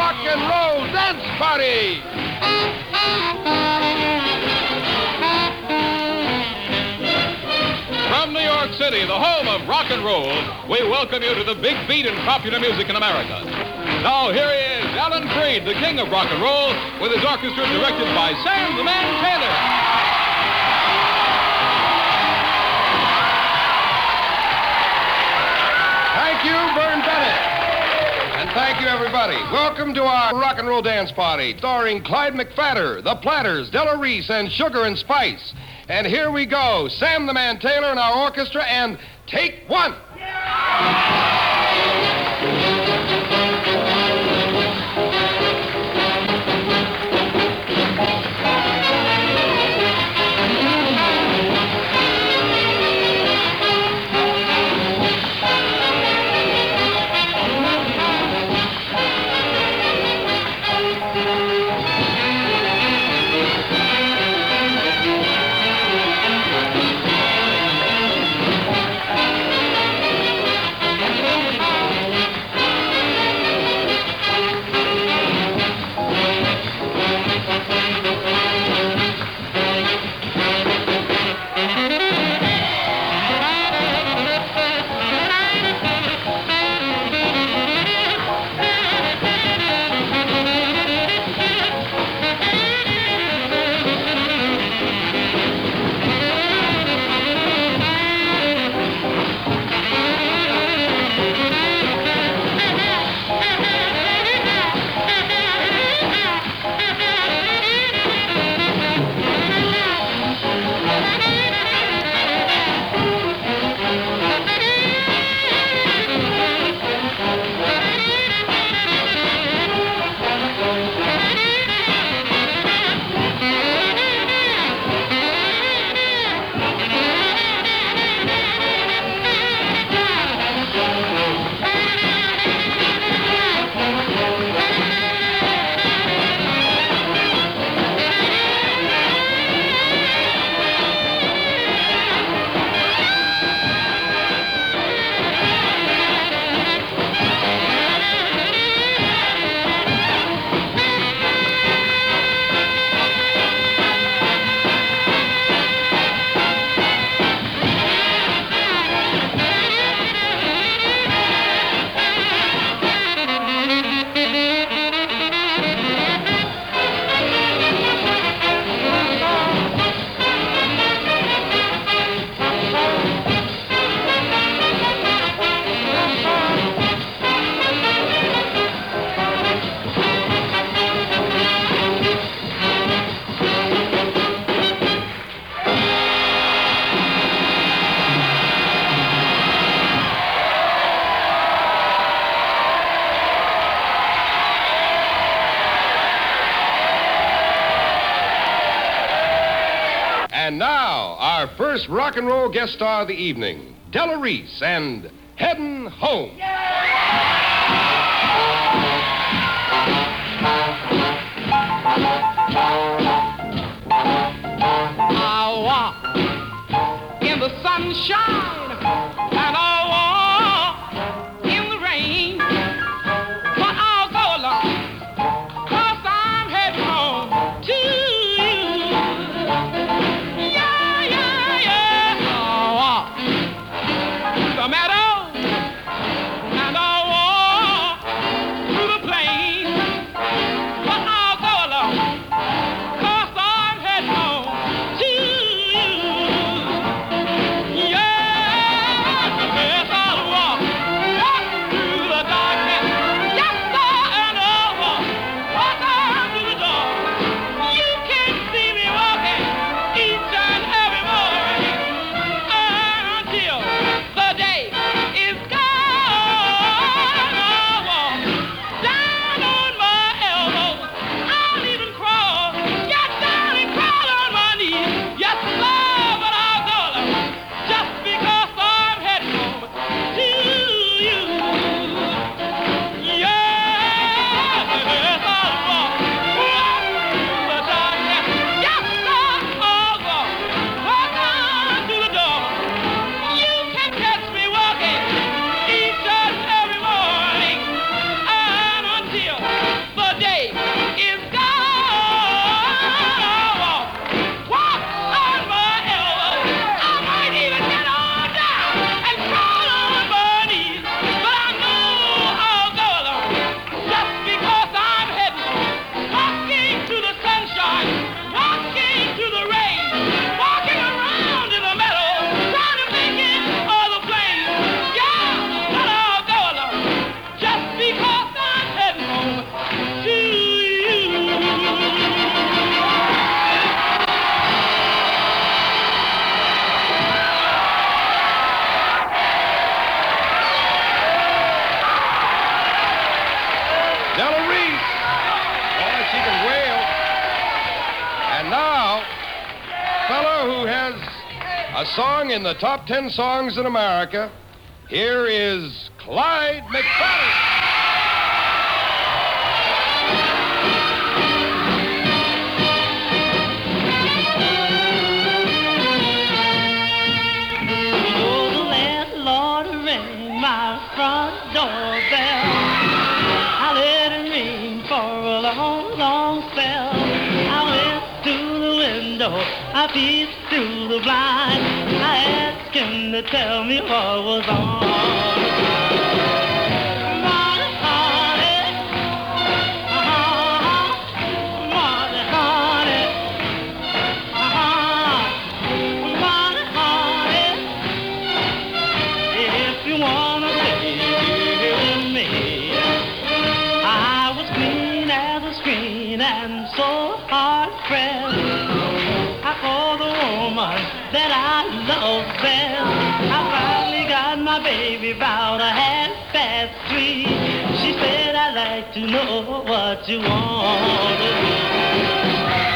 Rock and Roll Dance Party. From New York City, the home of rock and roll, we welcome you to the big beat in popular music in America. Now, here he is, Alan Freed, the king of rock and roll, with his orchestra directed by Sam the Man Taylor. Thank you, Vern Bennett. And thank you, everybody. Welcome to our rock and roll dance party, starring Clyde McPhatter, the Platters, Della Reese, and Sugar and Spice. And here we go, Sam the Man Taylor and our orchestra, and take one. And now, our first rock and roll guest star of the evening, Della Reese and Headin' Home. I walk in the sunshine and I walk in the rain, but I'll go along 'cause I'm heading home to you. Yeah, yeah, yeah. I'll walk through the meadow and I'll walk through the plain, but I'll go along 'cause I'm heading home to you. Yeah. A song in the top 10 songs in America. Here is Clyde McFadden. Front doorbell. I let it ring for a long, long spell. I went to the window, I peeped through the blind. I asked him to tell me what was on. That I love best. I finally got my baby about 3:30. She said, I'd like to know what you want to do.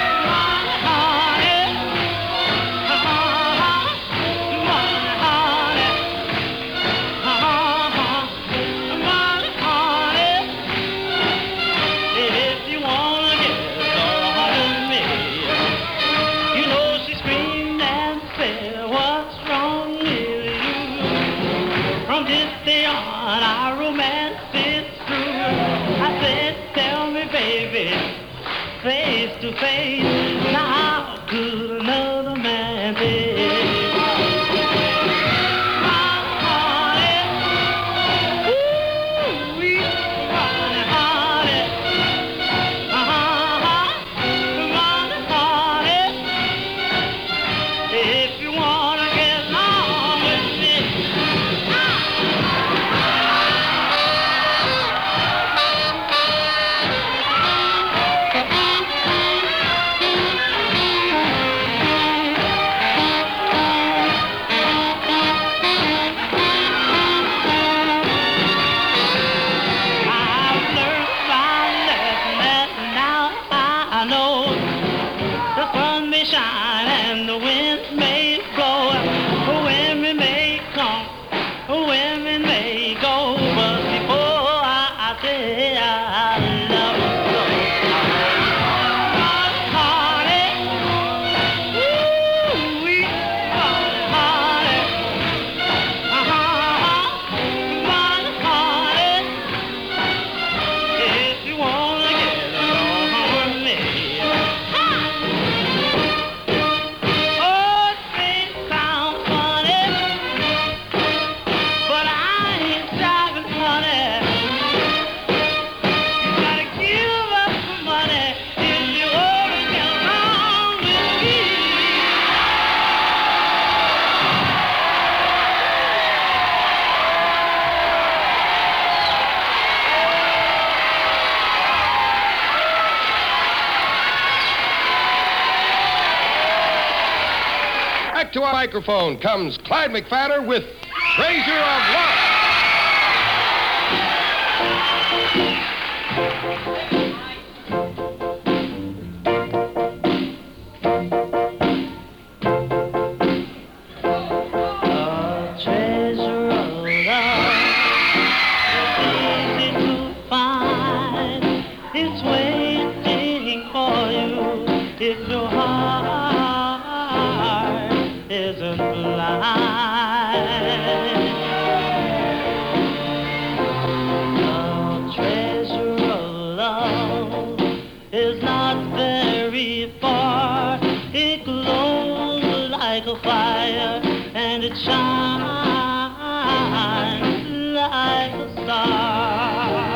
Face to face, now how could another man be? If you wanna get along with me. Back to our microphone comes Clyde McFadden with Treasure of Love. It's waiting for you if your heart isn't blind. The treasure of love is not very far. It glows like a fire and it shines like a star.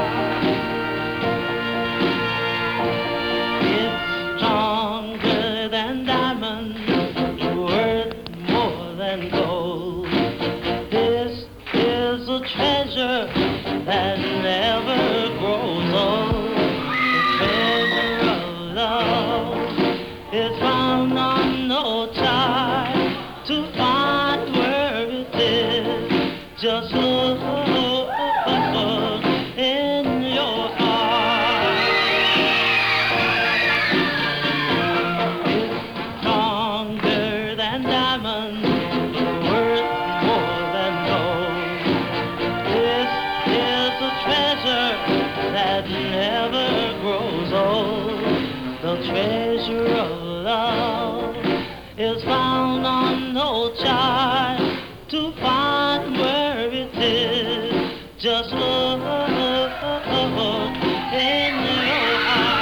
That never grows old. The treasure of love is found on no chart to find where it is. will try to find where it is. Just look in your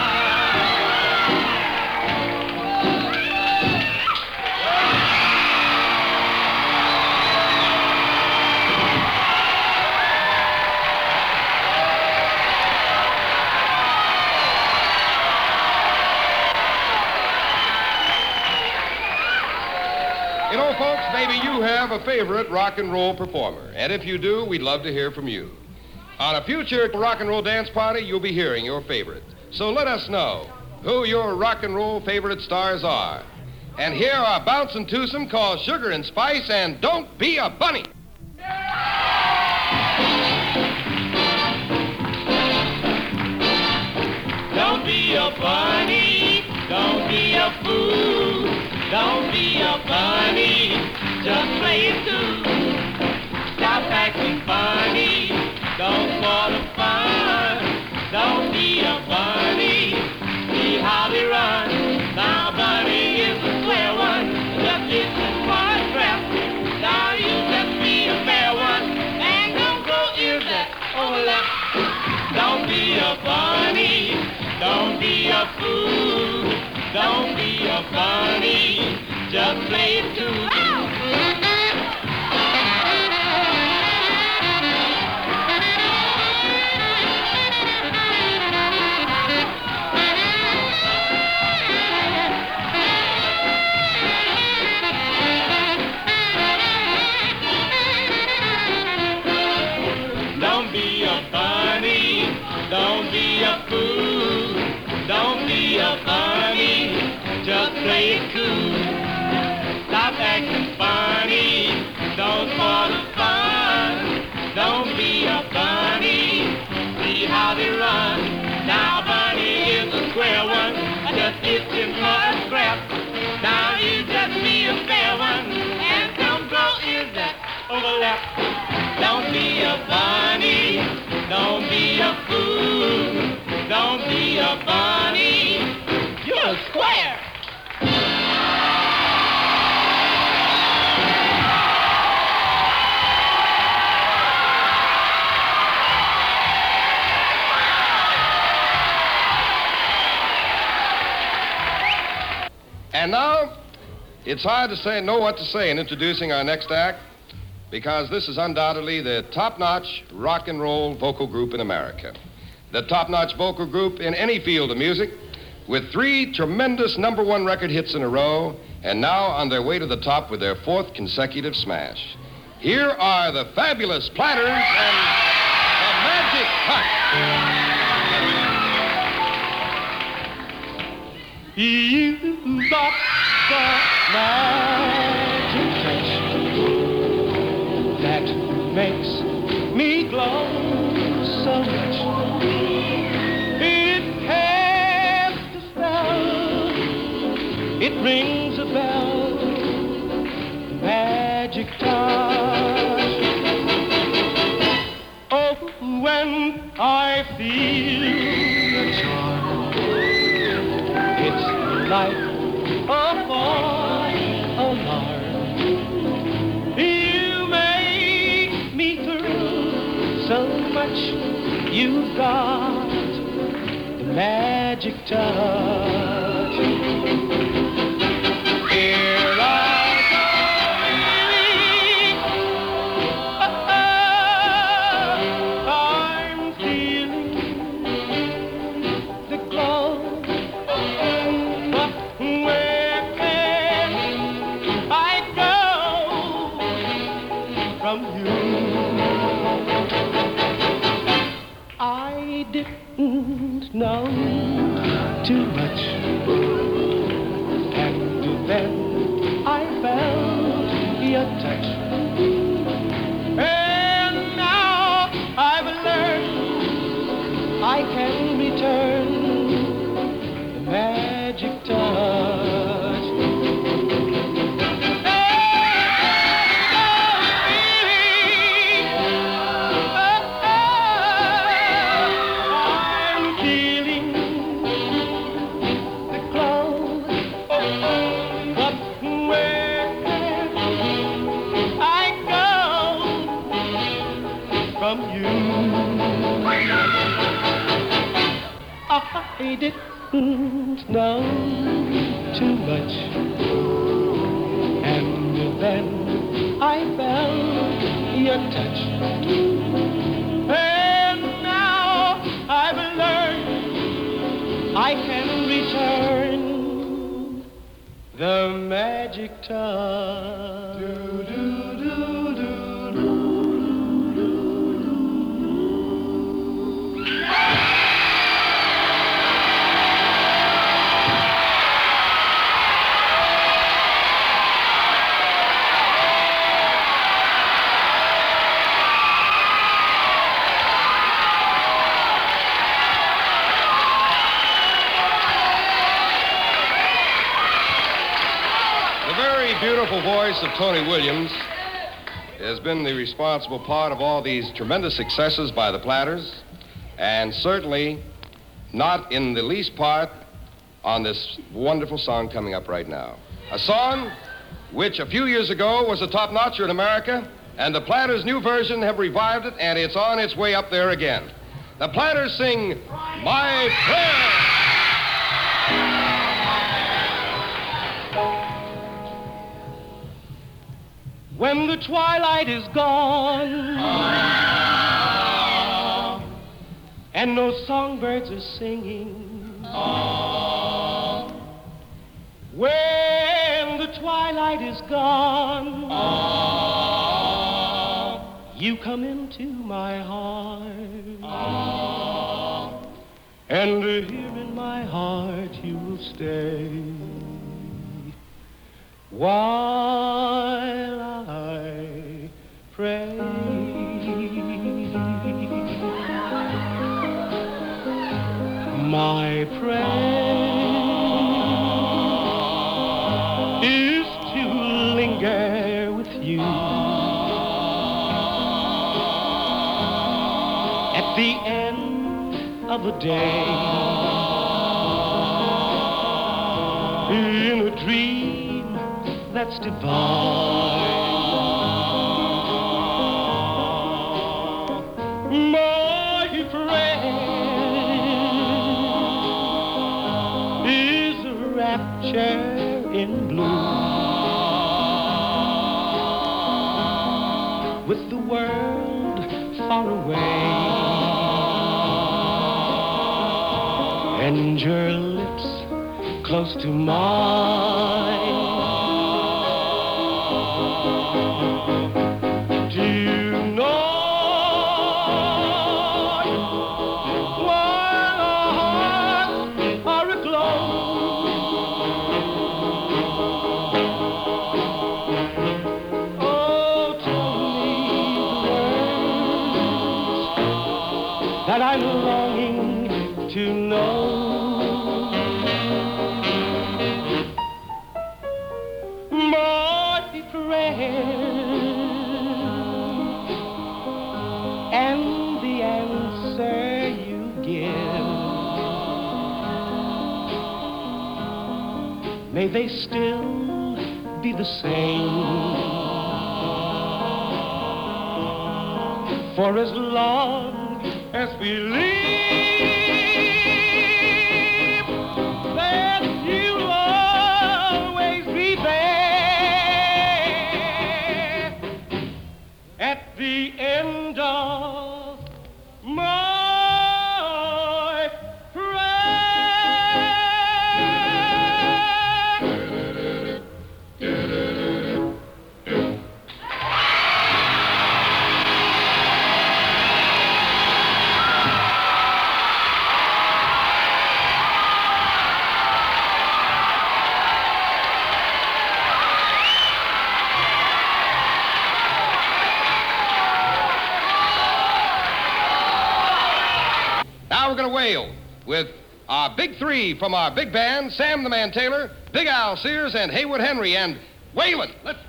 You know, folks, maybe you have a favorite rock and roll performer. And if you do, we'd love to hear from you. On a future rock and roll dance party, you'll be hearing your favorite. So let us know who your rock and roll favorite stars are. And here are Bouncin' Twosome called Sugar and Spice and Don't Be a Bunny. Don't be a bunny, don't be a fool, don't be a bunny, just play it too. Stop acting funny, don't spoil the fun, don't be a bunny, see how they run. Now a bunny is a square one, just listen for a trap. Now you just be a fair one, and don't go ears that overlap. Don't be a bunny, don't be a fool, don't be a bunny, just play it too. Don't be a bunny, don't be a fool, don't be a bunny, just play it cool. Stop acting funny, don't spoil the fun, don't be a bunny, see how they run. Now a bunny is a square one, just itching for a scrap. Now you just be a fair one, and don't grow ears that overlap. Don't be a bunny, don't be a fool, don't be a bunny, you're a square. And now, it's hard to know what to say in introducing our next act, because this is undoubtedly the top-notch rock and roll vocal group in America. The top-notch vocal group in any field of music, with 3 tremendous #1 record hits in a row, and now on their way to the top with their 4th consecutive smash. Here are the Fabulous Platters and the Magic Touch. You got the magic touch that makes me glow so much. It casts a spell, it rings a bell, magic touch. Oh, when I feel the charm, it's like a falling alarm. You make me thrill so much. You've got the magic touch. Here I go, I'm feeling the glow. But where can I go from you? I didn't know too much, and then I felt your touch, and now I've learned I can return the magic touch. I'm feeling the glow, but where I didn't know too much. And then I felt your touch. And now I've learned I can return the magic touch. Beautiful voice of Tony Williams has been the responsible part of all these tremendous successes by the Platters, and certainly not in the least part on this wonderful song coming up right now. A song which a few years ago was a top-notcher in America, and the Platters' new version have revived it, and it's on its way up there again. The Platters sing My Prayer. When the twilight is gone and no songbirds are singing, when the twilight is gone, you come into my heart, and here in my heart you will stay while I pray. My prayer is to linger with you at the end of a day in a dream that's divine. My prayer is a rapture in blue, with the world far away and your lips close to mine. That I'm longing to know. My prayer and the answer you give, may they still be the same. For as long as we live, that you'll always be there at the end of my Now we're going to wail with our big three from our big band, Sam the Man Taylor, Big Al Sears, and Haywood Henry, and wailin'. Let's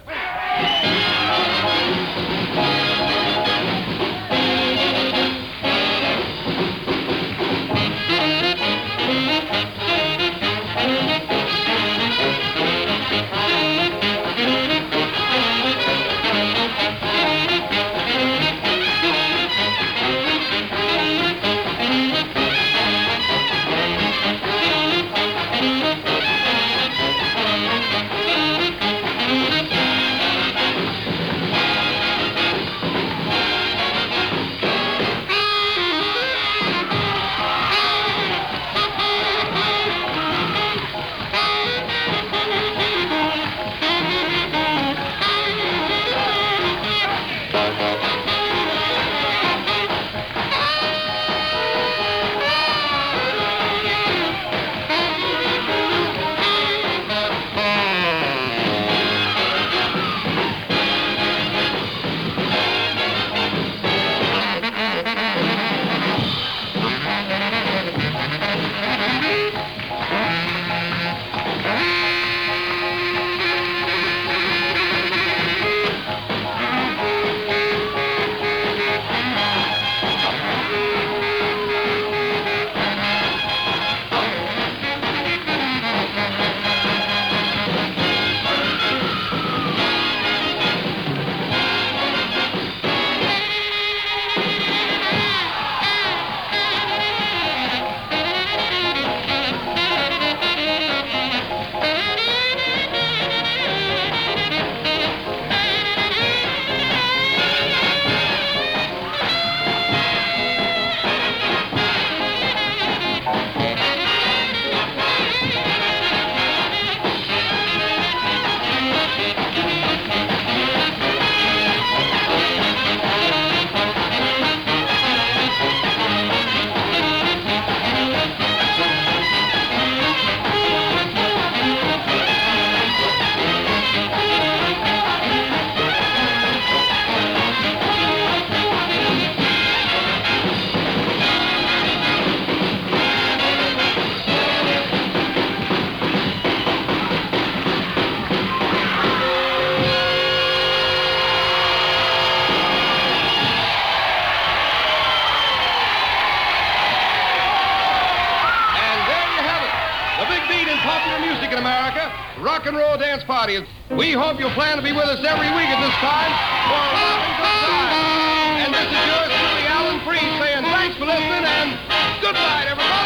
popular music in America, Rock and Roll Dance Party. We hope you'll plan to be with us every week at this time for a rockin' good time. And this is yours truly, Alan Freed, saying thanks for listening and good night, everybody.